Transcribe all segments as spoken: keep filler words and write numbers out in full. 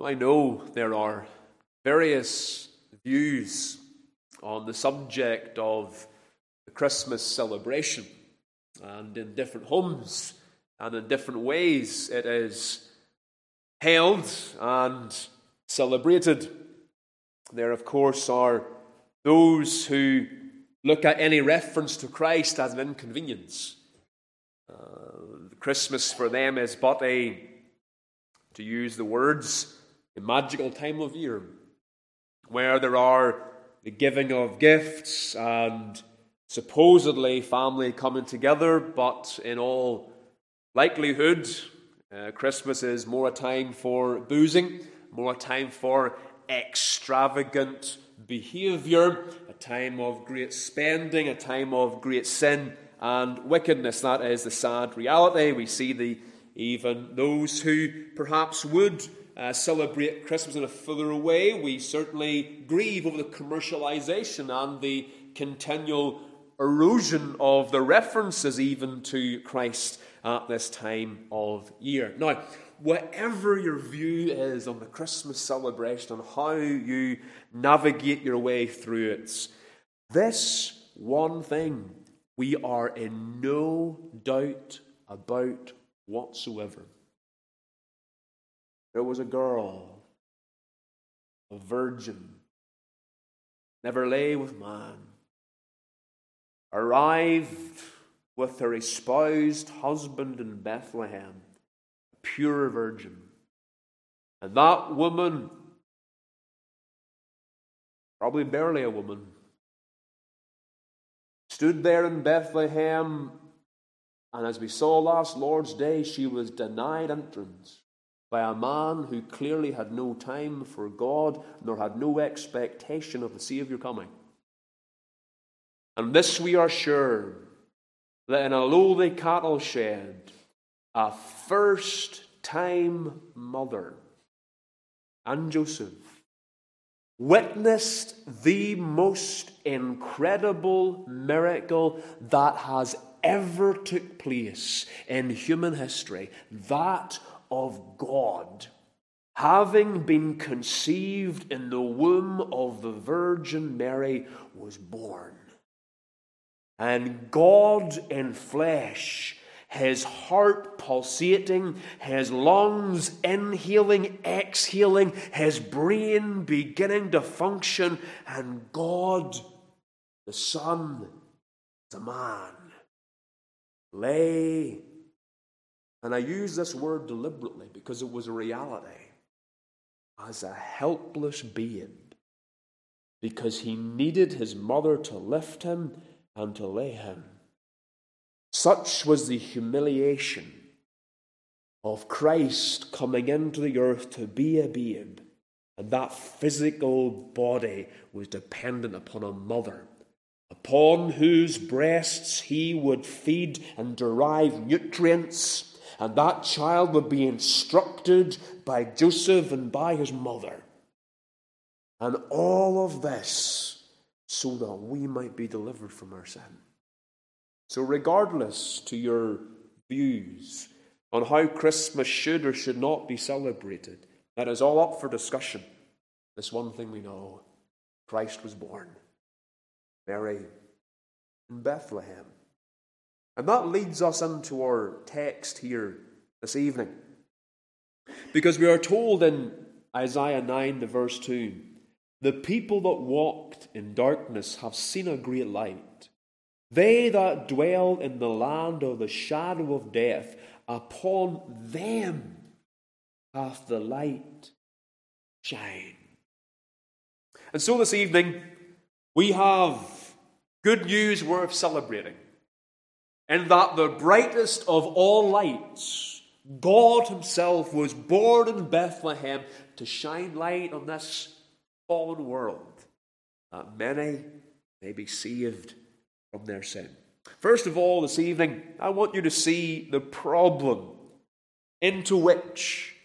I know there are various views on the subject of the Christmas celebration, and in different homes and in different ways it is held and celebrated. There, of course, are those who look at any reference to Christ as an inconvenience. Uh, Christmas for them is but a, to use the words, a magical time of year where there are the giving of gifts and supposedly family coming together, but in all likelihood, uh, Christmas is more a time for boozing, more a time for extravagant behavior, a time of great spending, a time of great sin and wickedness. That is the sad reality. We see the even those who perhaps would uh, celebrate Christmas in a fuller way. We certainly grieve over the commercialization and the continual erosion of the references even to Christ at this time of year. Now, whatever your view is on the Christmas celebration and how you navigate your way through it, this one thing we are in no doubt about whatsoever. There was a girl, a virgin, never lay with man, arrived with her espoused husband in Bethlehem, a pure virgin. And that woman, probably barely a woman, stood there in Bethlehem, and as we saw last Lord's Day, she was denied entrance by a man who clearly had no time for God, nor had no expectation of the Saviour coming. And this we are sure, that in a lowly cattle shed, a first-time mother and Joseph witnessed the most incredible miracle that has ever took place in human history, that of God having been conceived in the womb of the Virgin Mary was born. And God in flesh, his heart pulsating, his lungs inhaling, exhaling, his brain beginning to function, and God, the Son, the man, lay, and I use this word deliberately because it was a reality, as a helpless babe, because he needed his mother to lift him and to lay him. Such was the humiliation of Christ coming into the earth to be a babe, and that physical body was dependent upon a mother, upon whose breasts he would feed and derive nutrients, and that child would be instructed by Joseph and by his mother. And all of this so that we might be delivered from our sin. So regardless to your views on how Christmas should or should not be celebrated, that is all up for discussion. This one thing we know: Christ was born, Mary, in Bethlehem. And that leads us into our text here this evening. Because we are told in Isaiah nine, the verse two, the people that walked in darkness have seen a great light. They that dwell in the land of the shadow of death, upon them hath the light shined. And so this evening, we have good news worth celebrating, in that the brightest of all lights, God himself, was born in Bethlehem to shine light on this fallen world, that many may be saved from their sin. First of all, this evening, I want you to see the problem into which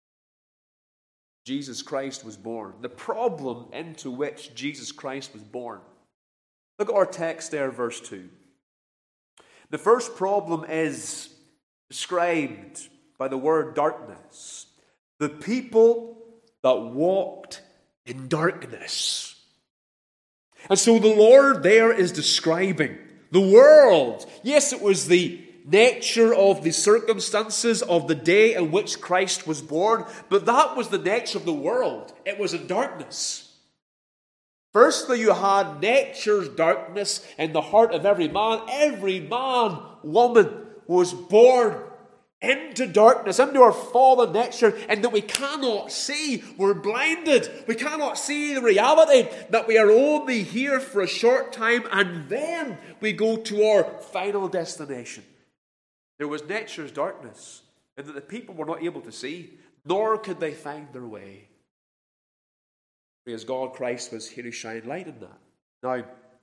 Jesus Christ was born. The problem into which Jesus Christ was born. Look at our text there, verse two. The first problem is described by the word darkness. The people that walked in darkness. And so the Lord there is describing the world. Yes, it was the nature of the circumstances of the day in which Christ was born, but that was the nature of the world. It was in darkness. Firstly, you had nature's darkness in the heart of every man. Every man, woman was born into darkness, into our fallen nature, and that we cannot see. We're blinded. We cannot see the reality that we are only here for a short time, and then we go to our final destination. There was nature's darkness, and that the people were not able to see, nor could they find their way. Praise God, Christ was here to shine light in that. Now,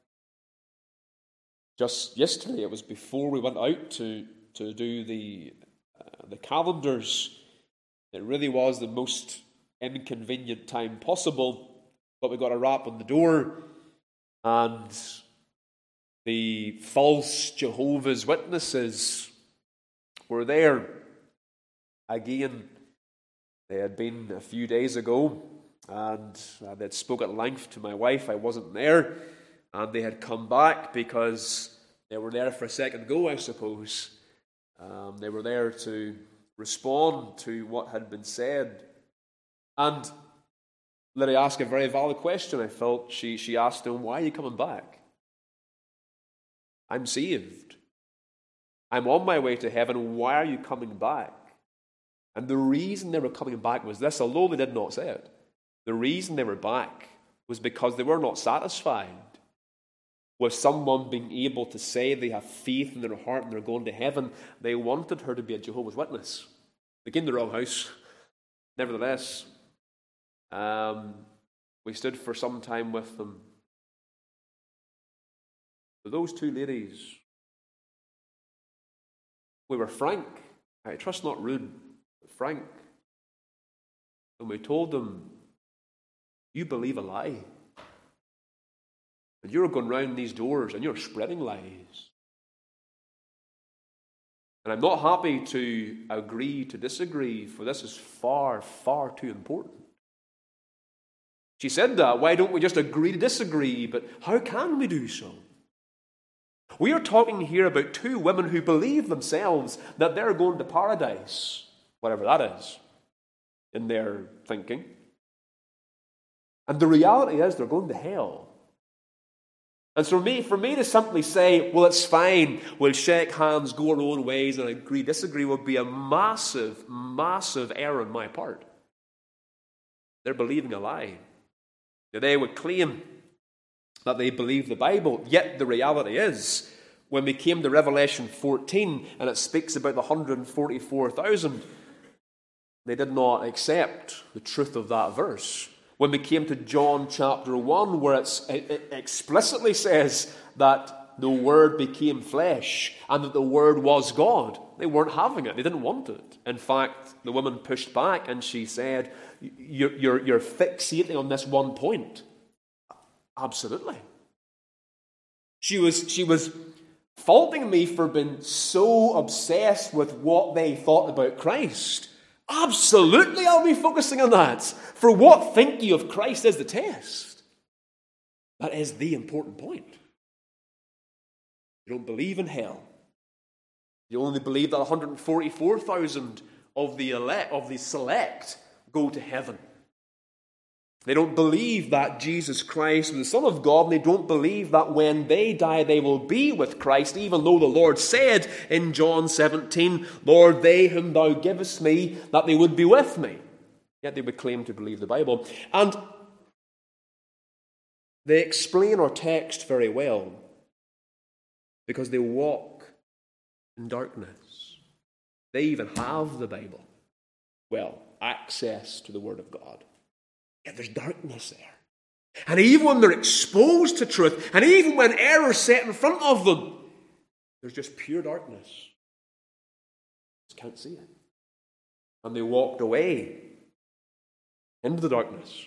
just yesterday, it was before we went out to, to do the, uh, the calendars. It really was the most inconvenient time possible, but we got a rap on the door, and the false Jehovah's Witnesses were there. Again, they had been a few days ago, and uh, they had spoke at length to my wife. I wasn't there, and they had come back because they were there for a second go, I suppose. Um, they were there to respond to what had been said. And let me ask a very valid question. I felt she, she asked him, "Why are you coming back?" "I'm saved. I'm on my way to heaven. Why are you coming back?" And the reason they were coming back was this, although they did not say it. The reason they were back was because they were not satisfied with someone being able to say they have faith in their heart and they're going to heaven. They wanted her to be a Jehovah's Witness. They came to the wrong house. Nevertheless, um, we stood for some time with them. With those two ladies, we were frank. I trust not rude, but frank. And we told them, "You believe a lie. And you're going round these doors and you're spreading lies. And I'm not happy to agree to disagree, for this is far, far too important." She said that. Why don't we just agree to disagree? But how can we do so? We are talking here about two women who believe themselves that they're going to paradise, whatever that is, in their thinking. And the reality is they're going to hell. And so for me, for me to simply say, well, it's fine, we'll shake hands, go our own ways, and agree, disagree, would be a massive, massive error on my part. They're believing a lie. They would claim that they believe the Bible, yet the reality is, when we came to Revelation fourteen, and it speaks about the one hundred forty-four thousand, they did not accept the truth of that verse. When we came to John chapter one, where it's, it explicitly says that the Word became flesh and that the Word was God, they weren't having it. They didn't want it. In fact, the woman pushed back and she said, you're, you're, you're fixating on this one point. Absolutely. She was, she was faulting me for being so obsessed with what they thought about Christ. Absolutely, I'll be focusing on that. For what think you of Christ is the test. That is the important point. You don't believe in hell. You only believe that one hundred forty-four thousand of the elect, of the select go to heaven. They don't believe that Jesus Christ is the Son of God, and they don't believe that when they die they will be with Christ, even though the Lord said in John seventeen, "Lord, they whom thou givest me, that they would be with me." Yet they would claim to believe the Bible. And they explain our text very well because they walk in darkness. They even have the Bible. Well, access to the Word of God. Yet there's darkness there. And even when they're exposed to truth, and even when error's set in front of them, there's just pure darkness. Just can't see it. And they walked away into the darkness,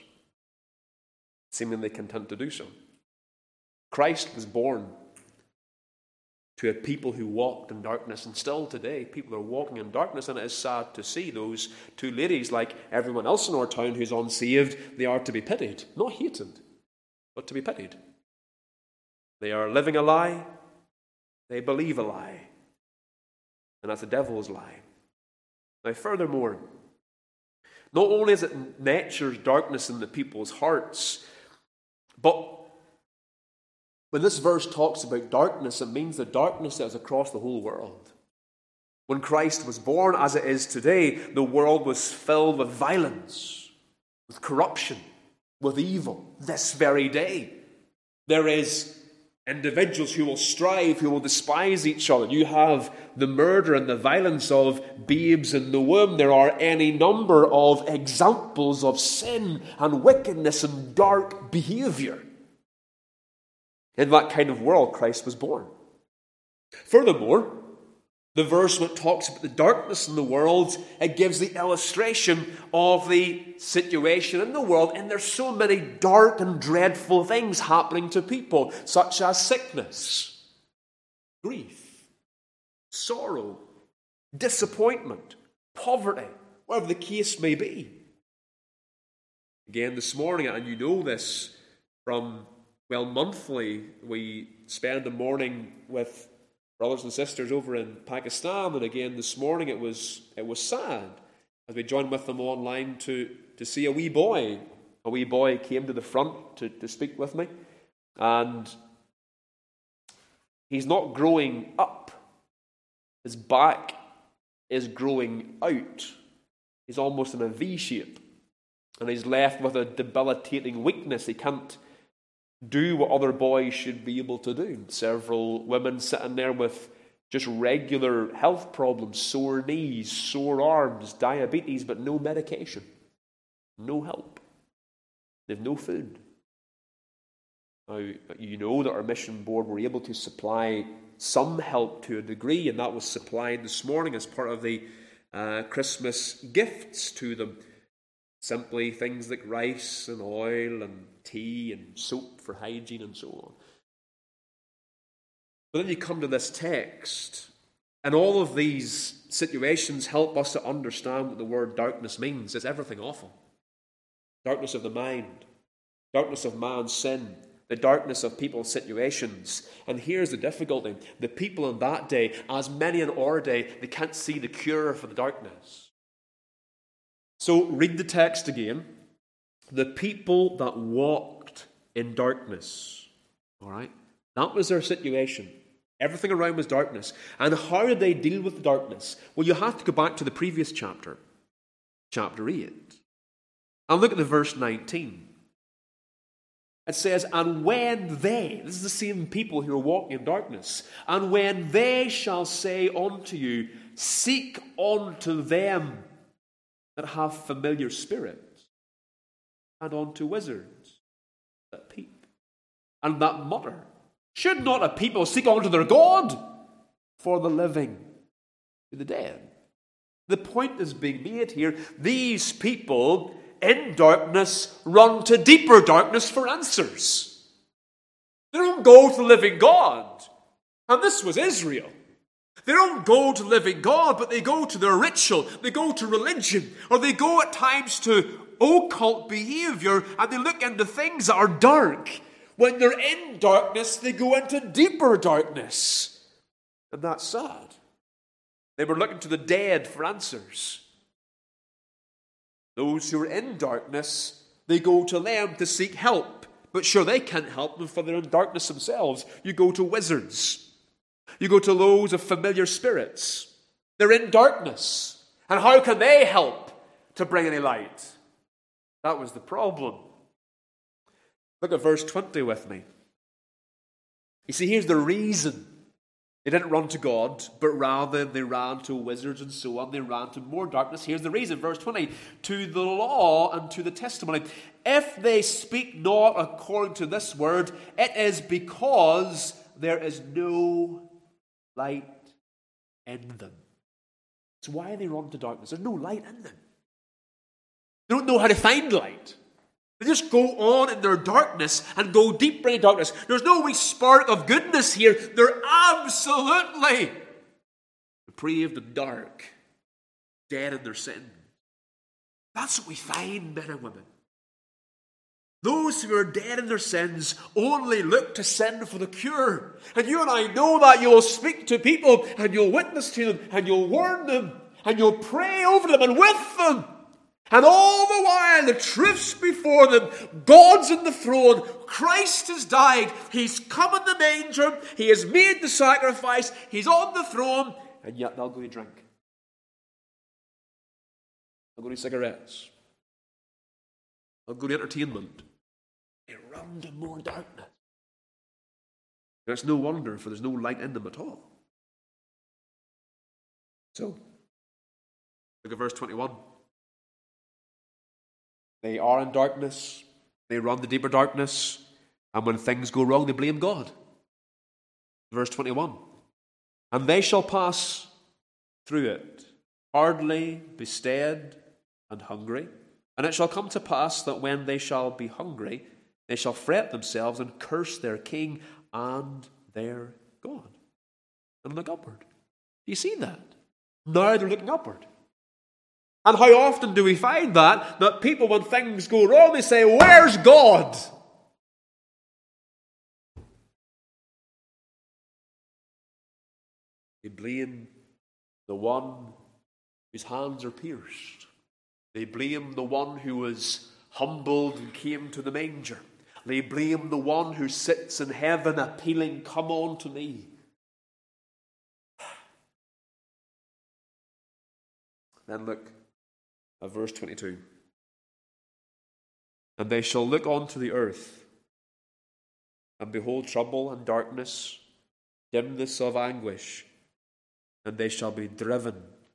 seemingly content to do so. Christ was born to a people who walked in darkness. And still today, people are walking in darkness, and it is sad to see those two ladies, like everyone else in our town who's unsaved, they are to be pitied. Not hated, but to be pitied. They are living a lie. They believe a lie. And that's the devil's lie. Now, furthermore, not only is it nature's darkness in the people's hearts, but when this verse talks about darkness, it means the darkness that is across the whole world. When Christ was born, as it is today, the world was filled with violence, with corruption, with evil. This very day, there is individuals who will strive, who will despise each other. You have the murder and the violence of babes in the womb. There are any number of examples of sin and wickedness and dark behavior. In that kind of world, Christ was born. Furthermore, the verse when it talks about the darkness in the world, it gives the illustration of the situation in the world. And there's so many dark and dreadful things happening to people, such as sickness, grief, sorrow, disappointment, poverty, whatever the case may be. Again, this morning, and you know this from, well, monthly, we spend the morning with brothers and sisters over in Pakistan, and again this morning it was it was sad as we joined with them online to, to see a wee boy. A wee boy came to the front to, to speak with me, and he's not growing up. His back is growing out. He's almost in a V shape, and he's left with a debilitating weakness. He can't do what other boys should be able to do. Several women sitting there with just regular health problems, sore knees, sore arms, diabetes, but no medication, no help. They have no food. Now, you know that our mission board were able to supply some help to a degree, and that was supplied this morning as part of the uh, Christmas gifts to them. Simply things like rice and oil and tea and soap for hygiene and so on. But then you come to this text, and all of these situations help us to understand what the word darkness means. It's everything awful. Darkness of the mind, darkness of man's sin, the darkness of people's situations. And here's the difficulty. The people in that day, as many in our day, they can't see the cure for the darkness. So read the text again. The people that walked in darkness. All right? That was their situation. Everything around was darkness. And how did they deal with the darkness? Well, you have to go back to the previous chapter, chapter eight. And look at the verse nineteen. It says, and when they, this is the same people who are walking in darkness, and when they shall say unto you, seek unto them that have familiar spirits, and unto wizards that peep, and that mutter, should not a people seek unto their God? For the living to the dead. The point is being made here. These people in darkness run to deeper darkness for answers. They don't go to the living God. And this was Israel. They don't go to the living God, but they go to their ritual, they go to religion, or they go at times to occult behavior, and they look into things that are dark. When they're in darkness, they go into deeper darkness. And that's sad. They were looking to the dead for answers. Those who are in darkness, they go to them to seek help. But sure, they can't help them, for they're in darkness themselves. You go to wizards. You go to those of familiar spirits. They're in darkness. And how can they help to bring any light? That was the problem. Look at verse twenty with me. You see, here's the reason. They didn't run to God, but rather they ran to wizards and so on. They ran to more darkness. Here's the reason. Verse twenty. To the law and to the testimony. If they speak not according to this word, it is because there is no light in them. So why they run to darkness? There's no light in them. They don't know how to find light. They just go on in their darkness and go deeper into darkness. There's no wee spark of goodness here. They're absolutely depraved and dark, dead in their sin. That's what we find, men and women. Those who are dead in their sins only look to sin for the cure. And you and I know that. You'll speak to people and you'll witness to them and you'll warn them and you'll pray over them and with them. And all the while the truth's before them. God's in the throne. Christ has died. He's come in the manger. He has made the sacrifice. He's on the throne. And yet they'll go to drink. They'll go to cigarettes. They'll go to entertainment. They run to more darkness. And it's no wonder, for there's no light in them at all. So, look at verse twenty-one. They are in darkness. They run to deeper darkness. And when things go wrong, they blame God. Verse twenty-one. And they shall pass through it, hardly bestead and hungry. And it shall come to pass that when they shall be hungry, they shall fret themselves and curse their king and their God. And look upward. Do you see that? Now they're looking upward. And how often do we find that? That people, when things go wrong, they say, where's God? They blame the one whose hands are pierced. They blame the one who was humbled and came to the manger. They blame the one who sits in heaven appealing, come on to me. Then look at verse twenty-two. And they shall look unto the earth, and behold trouble and darkness, dimness of anguish, and they shall be driven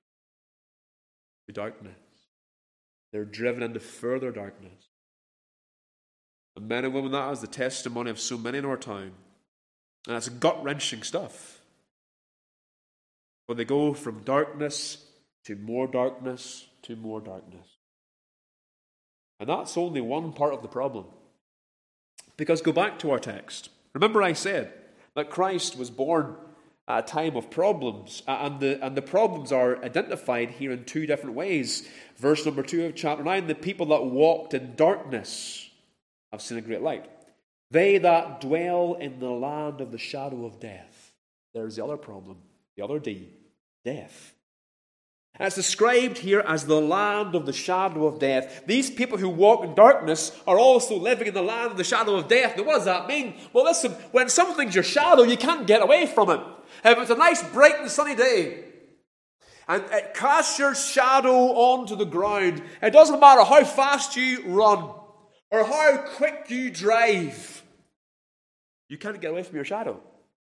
to darkness. They're driven into further darkness. And men and women, that is the testimony of so many in our time. And it's gut-wrenching stuff. When they go from darkness to more darkness to more darkness. And that's only one part of the problem. Because go back to our text. Remember I said that Christ was born at a time of problems. And the, and the problems are identified here in two different ways. Verse number two of chapter nine, the people that walked in darkness have seen a great light. They that dwell in the land of the shadow of death. There's the other problem, the other D, death. And it's described here as the land of the shadow of death. These people who walk in darkness are also living in the land of the shadow of death. Now what does that mean? Well listen, when something's your shadow, you can't get away from it. If it's a nice bright and sunny day, and it casts your shadow onto the ground, it doesn't matter how fast you run, or how quick you drive, you can't get away from your shadow.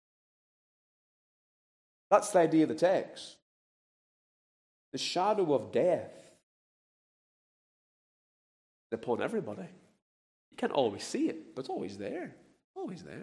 That's the idea of the text. The shadow of death is upon everybody. You can't always see it, but it's always there. Always there.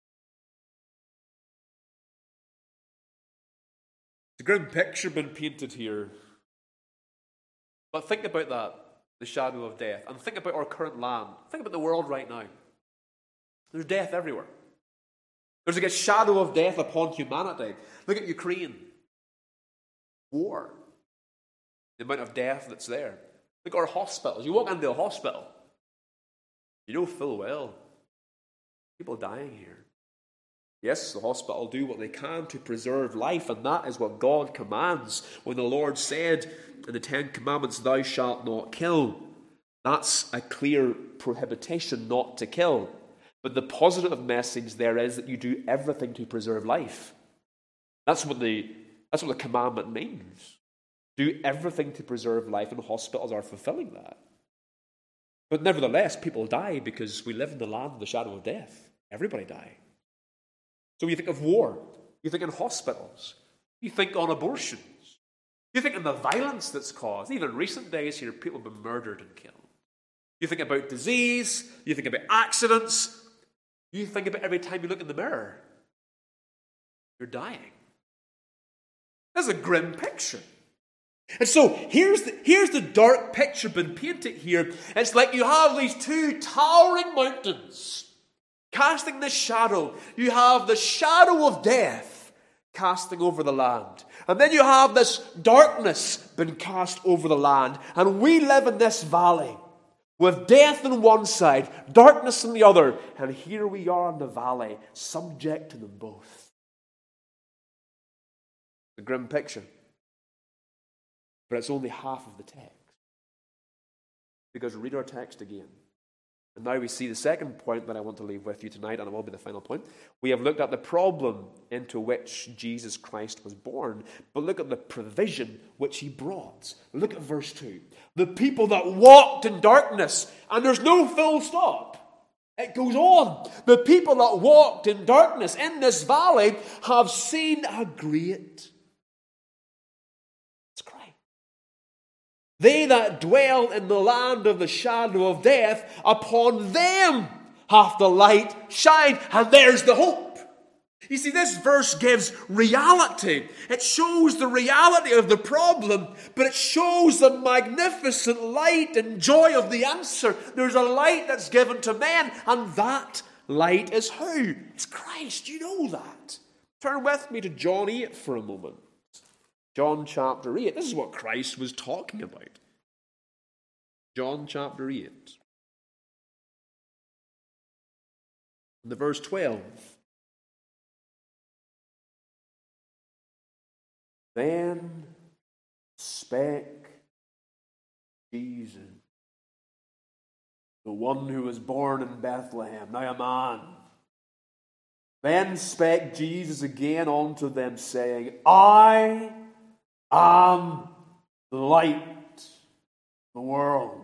It's a grim picture been painted here. But think about that. The shadow of death. And think about our current land. Think about the world right now. There's death everywhere. There's like a shadow of death upon humanity. Look at Ukraine. War. The amount of death that's there. Look at our hospitals. You walk into a hospital, you know full well, people dying here. Yes, the hospital do what they can to preserve life, and that is what God commands. When the Lord said in the Ten Commandments, thou shalt not kill, that's a clear prohibition not to kill. But the positive message there is that you do everything to preserve life. That's what the, that's what the commandment means. Do everything to preserve life, and hospitals are fulfilling that. But nevertheless, people die because we live in the land of the shadow of death. Everybody dies. So you think of war, you think in hospitals, you think on abortions, you think in the violence that's caused. Even in recent days here, people have been murdered and killed. You think about disease, you think about accidents, you think about every time you look in the mirror, you're dying. That's a grim picture. And so here's the, here's the dark picture being painted here. It's like you have these two towering mountains casting this shadow. You have the shadow of death casting over the land. And then you have this darkness being cast over the land. And we live in this valley with death on one side, darkness on the other. And here we are in the valley, subject to them both. A grim picture. But it's only half of the text. Because read our text again. And now we see the second point that I want to leave with you tonight, and it will be the final point. We have looked at the problem into which Jesus Christ was born, but look at the provision which he brought. Look at verse two. The people that walked in darkness, and there's no full stop. It goes on. The people that walked in darkness in this valley have seen a great. It's Christ. They that dwell in the land of the shadow of death, upon them hath the light shined. And there's the hope. You see, this verse gives reality. It shows the reality of the problem, but it shows the magnificent light and joy of the answer. There's a light that's given to men, and that light is who? It's Christ. You know that. Turn with me to John eight for a moment. John chapter eight. This is what Christ was talking about. John chapter eight. And the verse twelve. Then spake Jesus, the one who was born in Bethlehem, now a man. Then spake Jesus again unto them, saying, I am the light of the world.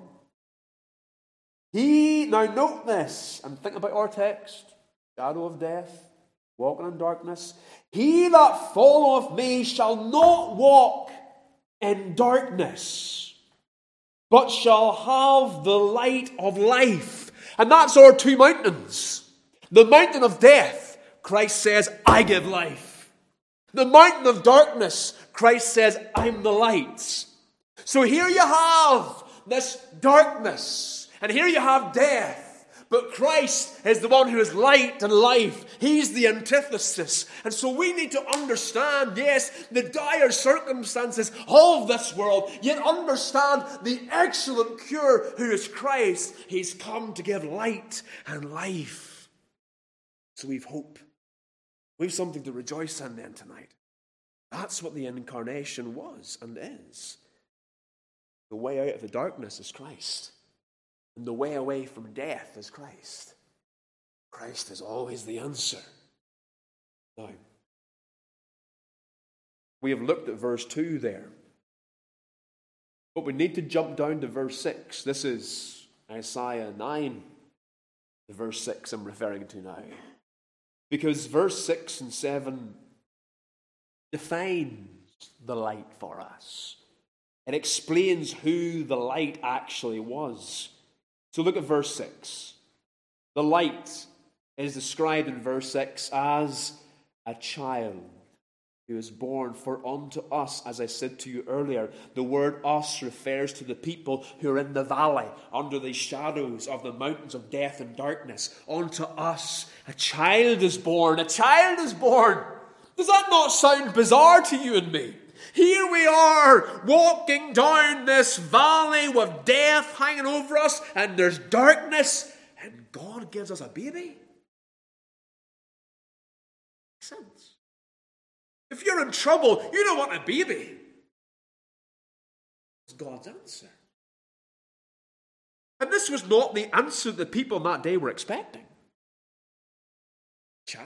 He, now note this, and think about our text, shadow of death, walking in darkness. He that followeth me shall not walk in darkness, but shall have the light of life. And that's our two mountains. The mountain of death, Christ says, I give life. The mountain of darkness, Christ says, I'm the light. So here you have this darkness, and here you have death. But Christ is the one who is light and life. He's the antithesis. And so we need to understand, yes, the dire circumstances of this world, yet understand the excellent cure who is Christ. He's come to give light and life. So we've hope. We've something to rejoice in then tonight. That's what the incarnation was and is. The way out of the darkness is Christ. And the way away from death is Christ. Christ is always the answer. Now, we have looked at verse two there. But we need to jump down to verse six. This is Isaiah nine, the verse six I'm referring to now. Because verse six and seven defines the light for us. It explains who the light actually was. So look at verse six. The light is described in verse six as a child who is born. For unto us, as I said to you earlier, the word us refers to the people who are in the valley, under the shadows of the mountains of death and darkness. Unto us a child is born. A child is born. Does that not sound bizarre to you and me? Here we are, walking down this valley with death hanging over us, and there's darkness, and God gives us a baby? Makes sense. If you're in trouble, you don't want a baby. It's God's answer. And this was not the answer that people in that day were expecting. Child.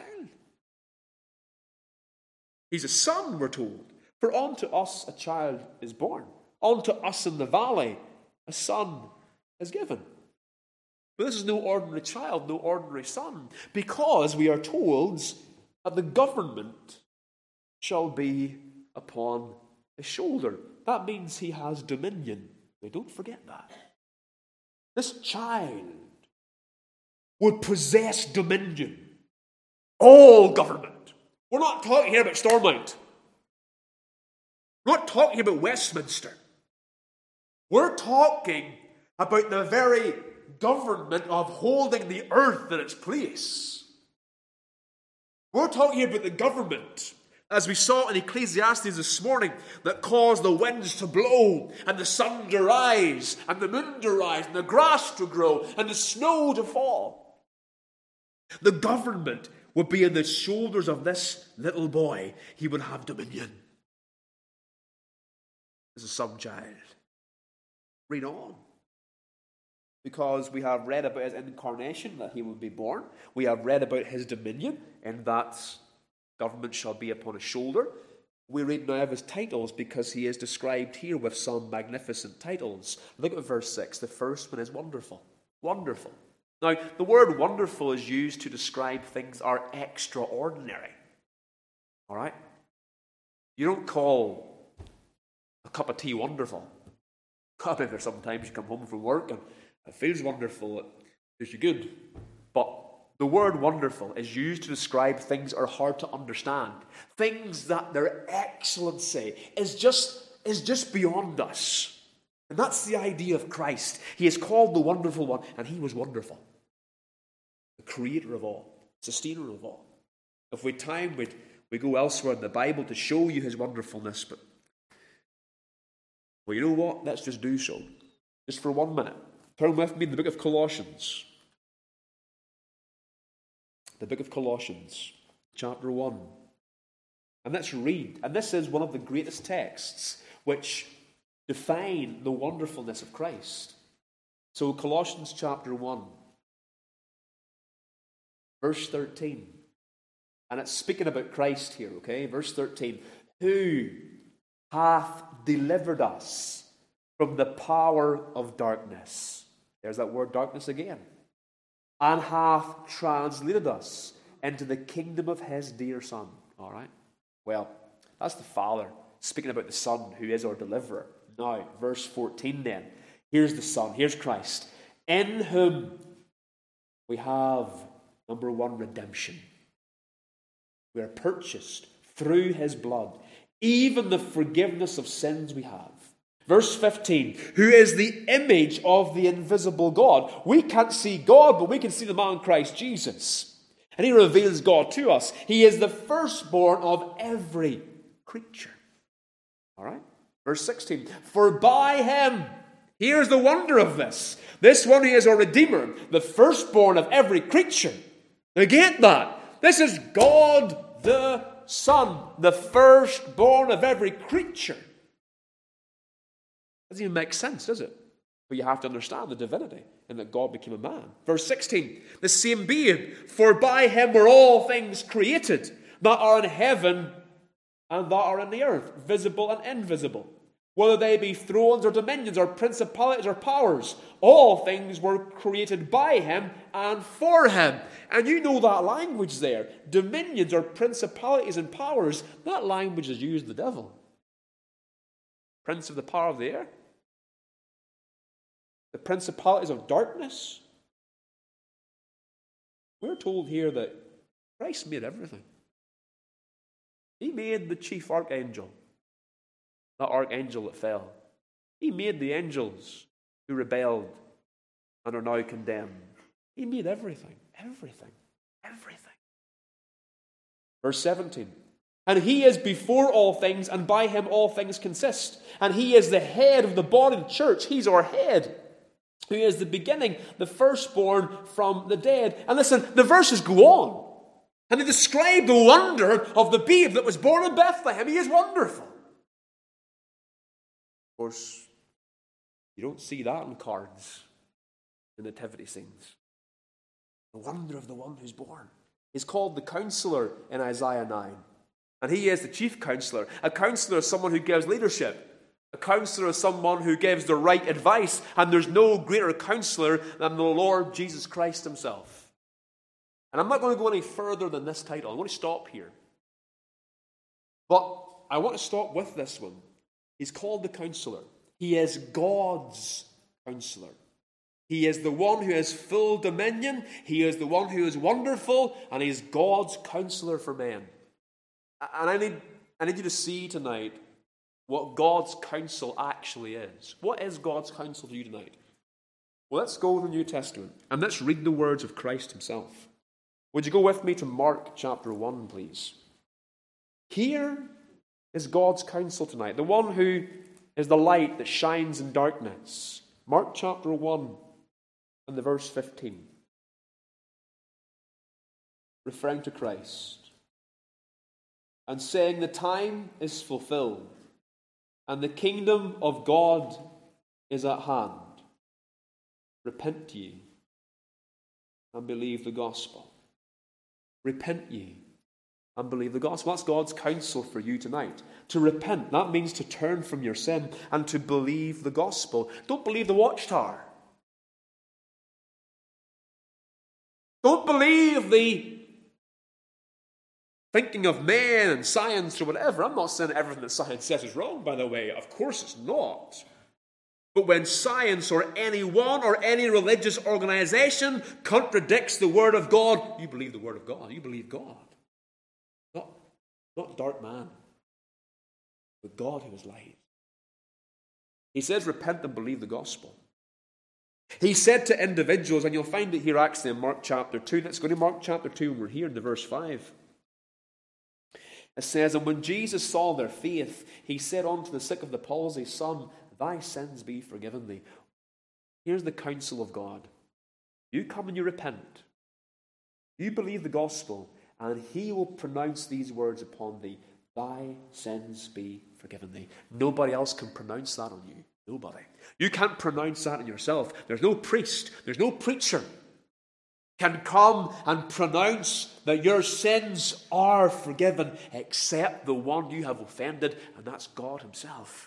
He's a son, we're told. For unto us a child is born. Unto us in the valley a son is given. But this is no ordinary child, no ordinary son, because we are told that the government shall be upon his shoulder. That means he has dominion. Now don't forget that. This child would possess dominion. All government. We're not talking here about Stormont. We're not talking about Westminster. We're talking about the very government of holding the earth in its place. We're talking about the government, as we saw in Ecclesiastes this morning, that caused the winds to blow, and the sun to rise, and the moon to rise, and the grass to grow, and the snow to fall. The government would be on the shoulders of this little boy. He would have dominion. As a some child. Read on. Because we have read about his incarnation, that he would be born. We have read about his dominion, and that government shall be upon his shoulder. We read now of his titles, because he is described here with some magnificent titles. Look at verse six. The first one is wonderful. Wonderful. Now, the word wonderful is used to describe things that are extraordinary. All right? You don't call a cup of tea wonderful. I mean, there's sometimes you come home from work and it feels wonderful, it feels you good. But the word wonderful is used to describe things that are hard to understand. Things that their excellency is just, is just beyond us. And that's the idea of Christ. He is called the Wonderful One, and he was wonderful. The creator of all, sustainer of all. If we had time, we'd, we go elsewhere in the Bible to show you his wonderfulness, but well, you know what? Let's just do so. Just for one minute. Turn with me in the book of Colossians. The book of Colossians, chapter one. And let's read. And this is one of the greatest texts which define the wonderfulness of Christ. So Colossians chapter one, verse thirteen. And it's speaking about Christ here, okay? Verse thirteen. Who hath delivered us from the power of darkness. There's that word darkness again. And hath translated us into the kingdom of his dear Son. All right? Well, that's the Father speaking about the Son who is our deliverer. Now, verse fourteen then. Here's the Son. Here's Christ. In whom we have, number one, redemption. We are purchased through his blood. Even the forgiveness of sins we have. Verse fifteen, who is the image of the invisible God. We can't see God, but we can see the man Christ Jesus. And he reveals God to us. He is the firstborn of every creature. All right? Verse sixteen, for by him, here's the wonder of this. This one who is our Redeemer, the firstborn of every creature. Now get that. This is God the Son, the firstborn of every creature. Doesn't even make sense, does it? But you have to understand the divinity and that God became a man. Verse sixteen, the same being, for by him were all things created, that are in heaven and that are in the earth, visible and invisible. Whether they be thrones or dominions or principalities or powers, all things were created by him and for him. And you know that language there. Dominions or principalities and powers, that language is used of the devil. Prince of the power of the air. The principalities of darkness. We're told here that Christ made everything. He made the chief archangel. That archangel that fell. He made the angels who rebelled and are now condemned. He made everything, everything, everything. Verse seventeen. And he is before all things, and by him all things consist. And he is the head of the body of the church. He's our head. Who is the beginning, the firstborn from the dead. And listen, the verses go on. And they describe the wonder of the babe that was born in Bethlehem. He is wonderful. Of course, you don't see that in cards, the nativity scenes. The wonder of the one who's born. He's called the Counselor in Isaiah nine. And he is the chief counselor. A counselor is someone who gives leadership. A counselor is someone who gives the right advice. And there's no greater counselor than the Lord Jesus Christ himself. And I'm not going to go any further than this title. I'm going to stop here. But I want to stop with this one. He's called the Counselor. He is God's Counselor. He is the one who has full dominion. He is the one who is wonderful. And he is God's Counselor for men. And I need, I need you to see tonight what God's counsel actually is. What is God's counsel to you tonight? Well, let's go to the New Testament and let's read the words of Christ himself. Would you go with me to Mark chapter one, please? Here is God's counsel tonight, the one who is the light that shines in darkness. Mark chapter one and the verse fifteen. Referring to Christ and saying, the time is fulfilled and the kingdom of God is at hand. Repent ye and believe the gospel. Repent ye and believe the gospel. That's God's counsel for you tonight. To repent, that means to turn from your sin and to believe the gospel. Don't believe the Watchtower. Don't believe the thinking of man and science or whatever. I'm not saying everything that science says is wrong, by the way. Of course it's not. But when science or anyone or any religious organization contradicts the Word of God, you believe the Word of God. You believe God. Not, not dark man, but God who is light. He says, repent and believe the gospel. He said to individuals, and you'll find it here actually in Mark chapter two. Let's go to Mark chapter two, and we're here in the verse five. It says, and when Jesus saw their faith, he said unto the sick of the palsy, Son, thy sins be forgiven thee. Here's the counsel of God. You come and you repent. You believe the gospel, and he will pronounce these words upon thee. Thy sins be forgiven thee. Nobody else can pronounce that on you. Nobody. You can't pronounce that on yourself. There's no priest. There's no preacher can come and pronounce that your sins are forgiven except the one you have offended, and that's God himself.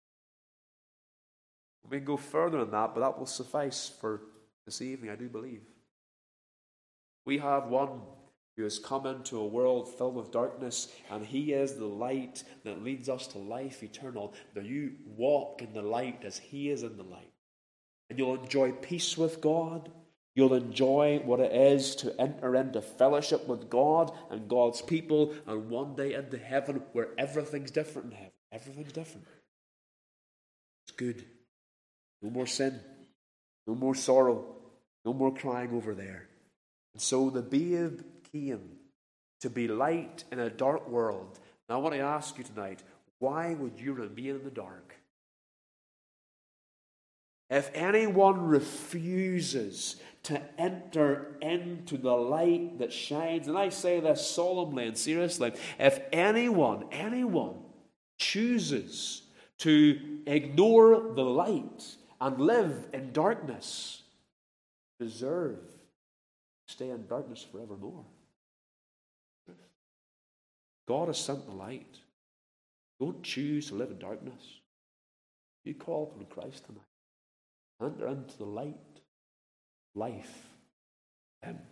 We can go further than that, but that will suffice for this evening, I do believe. We have one who has come into a world filled with darkness, and he is the light that leads us to life eternal. Now you walk in the light as he is in the light, and you'll enjoy peace with God. You'll enjoy what it is to enter into fellowship with God and God's people, and one day into heaven where everything's different in heaven. Everything's different. It's good. No more sin. No more sorrow. No more crying over there. And so the babe came to be light in a dark world. Now I want to ask you tonight, why would you remain in the dark? If anyone refuses to enter into the light that shines, and I say this solemnly and seriously, if anyone, anyone chooses to ignore the light and live in darkness, deserve to stay in darkness forevermore. God has sent the light. Don't choose to live in darkness. You call upon Christ tonight. Enter into the light, life, him.